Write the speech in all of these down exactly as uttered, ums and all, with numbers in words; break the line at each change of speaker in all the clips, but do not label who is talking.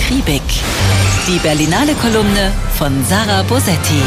Akribik. Die Berlinale Kolumne von Sarah Bosetti.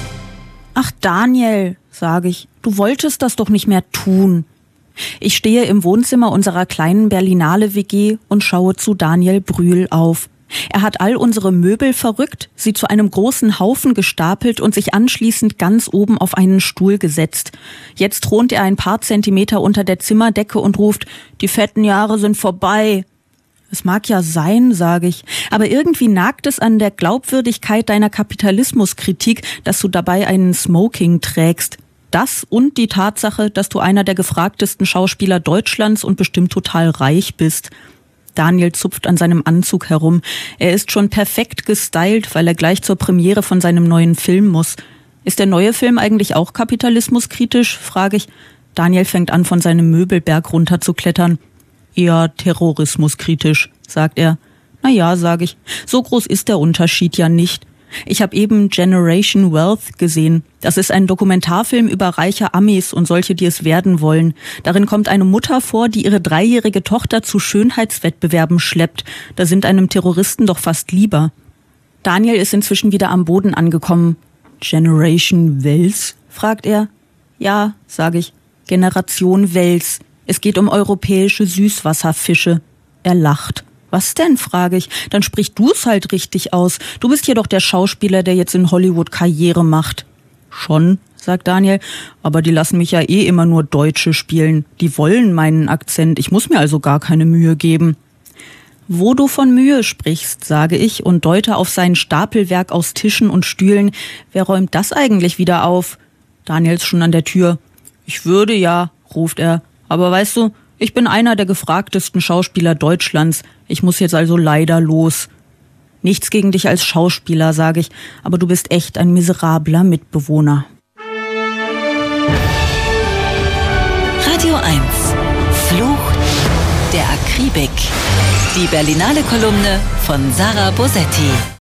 Ach Daniel, sage ich, du wolltest das doch nicht mehr tun. Ich stehe im Wohnzimmer unserer kleinen Berlinale-W G und schaue zu Daniel Brühl auf. Er hat all unsere Möbel verrückt, sie zu einem großen Haufen gestapelt und sich anschließend ganz oben auf einen Stuhl gesetzt. Jetzt thront er ein paar Zentimeter unter der Zimmerdecke und ruft, die fetten Jahre sind vorbei. Es mag ja sein, sage ich, aber irgendwie nagt es an der Glaubwürdigkeit deiner Kapitalismuskritik, dass du dabei einen Smoking trägst. Das und die Tatsache, dass du einer der gefragtesten Schauspieler Deutschlands und bestimmt total reich bist. Daniel zupft an seinem Anzug herum. Er ist schon perfekt gestylt, weil er gleich zur Premiere von seinem neuen Film muss. Ist der neue Film eigentlich auch kapitalismuskritisch, frage ich. Daniel fängt an, von seinem Möbelberg runterzuklettern. Eher terrorismuskritisch, sagt er. Na ja, sage ich, so groß ist der Unterschied ja nicht. Ich habe eben Generation Wealth gesehen. Das ist ein Dokumentarfilm über reiche Amis und solche, die es werden wollen. Darin kommt eine Mutter vor, die ihre dreijährige Tochter zu Schönheitswettbewerben schleppt. Da sind einem Terroristen doch fast lieber. Daniel ist inzwischen wieder am Boden angekommen. Generation Wels? Fragt er. Ja, sage ich. Generation Wels. Es geht um europäische Süßwasserfische. Er lacht. Was denn, frage ich. Dann sprich du es halt richtig aus. Du bist hier doch der Schauspieler, der jetzt in Hollywood Karriere macht. Schon, sagt Daniel, aber die lassen mich ja eh immer nur Deutsche spielen. Die wollen meinen Akzent. Ich muss mir also gar keine Mühe geben. Wo du von Mühe sprichst, sage ich und deute auf sein Stapelwerk aus Tischen und Stühlen. Wer räumt das eigentlich wieder auf? Daniel ist schon an der Tür. Ich würde ja, ruft er. Aber weißt du, ich bin einer der gefragtesten Schauspieler Deutschlands. Ich muss jetzt also leider los. Nichts gegen dich als Schauspieler, sage ich, aber du bist echt ein miserabler Mitbewohner.
Radio eins. Fluch der Akribik. Die Berlinale Kolumne von Sarah Bosetti.